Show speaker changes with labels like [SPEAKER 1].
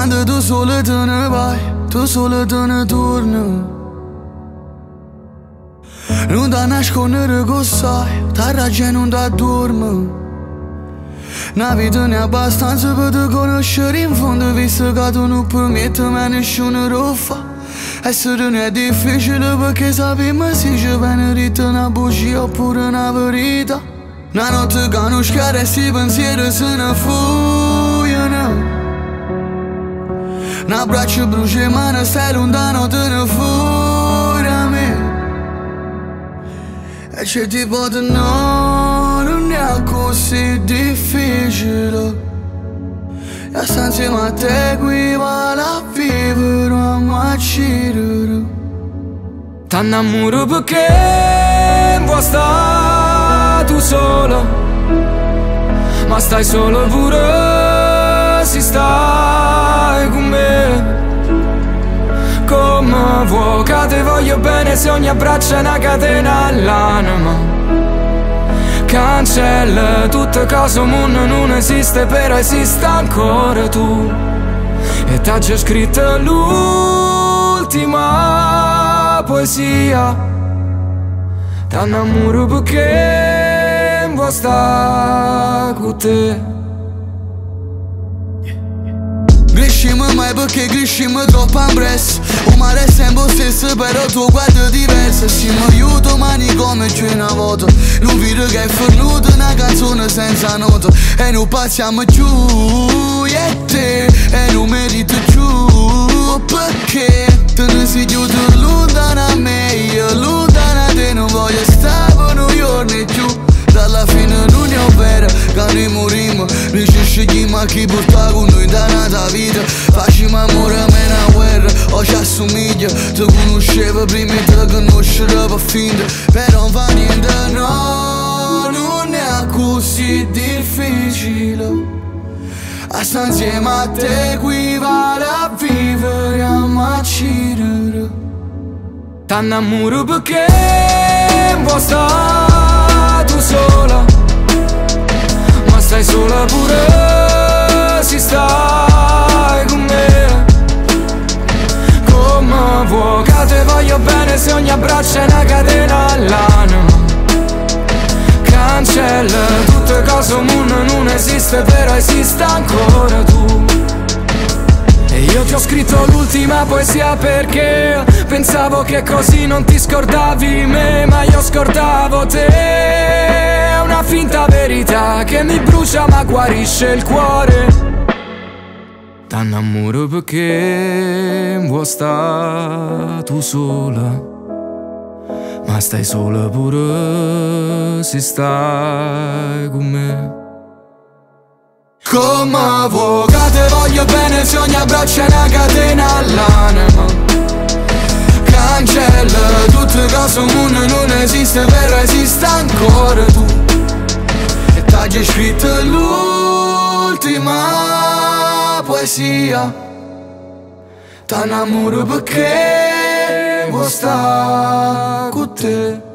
[SPEAKER 1] Quando tu solo te ne vai, tu solo te ne torni. Non da nascondere che sai, ta ragione non da dorme. Una vita ne è abbastanza per te conoscere in fondo, visto che tu non permetti a nessuno lo fa. Essere non è difficile perché sappiamo se ci viene detta una bugia oppure una verità. Una notte che non scaresti pensieri se ne fuggono. Un abbraccio brucia ma non stai lontano, te ne fuori a me. E c'è tipo di no, non è così difficile. E sta insieme a te qui vale a vivere, a macirere.
[SPEAKER 2] T'annamoro perché vuoi stare tu solo, ma stai solo pure se stai con me. Come vuoi che te voglio bene se ogni abbraccio è una catena all'anima. Cancella tutte cose, il mondo non esiste, però esiste ancora tu. E t'ha già scritto l'ultima poesia. T'annamoro perché vuoi stare con te.
[SPEAKER 1] Crescimo mai perché crescimo troppo impresso. O mare è sempre stesso però tu guardi diverso. Siamo io domani come c'è una volta. Non vedo che è fornuto una canzone senza nota. E non passiamo giù, io e te. E non merito giù perché te ne sei chiuso lontano a me. Io lontano a te non voglio stare per noi giorni giù. Dalla fine non è vero che noi morimmo. Noi ci scegliamo a chi porta con noi da nata vita. Facciamo amore a me una guerra, o ci assomiglia. Ti conoscevo prima e te conoscerò per finta. Però non fa niente, no, non è così difficile. A stare insieme a te qui vale a vivere, a macirere.
[SPEAKER 2] T'annamoro perché vuoi stare tu sola, ma stai sola pure se stai con me. Come vuoi che te voglio bene se ogni abbraccio è una catena all'anima. Cancella tutte cose, il mondo non esiste, però esiste ancora tu. E io ti ho scritto l'ultima poesia perché pensavo che così non ti scordavi me, ma io scordavo te. È una finta verità che mi brucia ma guarisce il cuore. T'annamoro perché vuoi stare tu sola, ma stai sola pure se stai con me.
[SPEAKER 1] Come vuoi che te voglio bene se ogni abbraccio è una catena all'anima. Cancella tutte cose, il mondo non esiste, però esiste ancora tu. E t'ha già scritto l'ultima poesia. T'annamoro perché vuoi stare con te.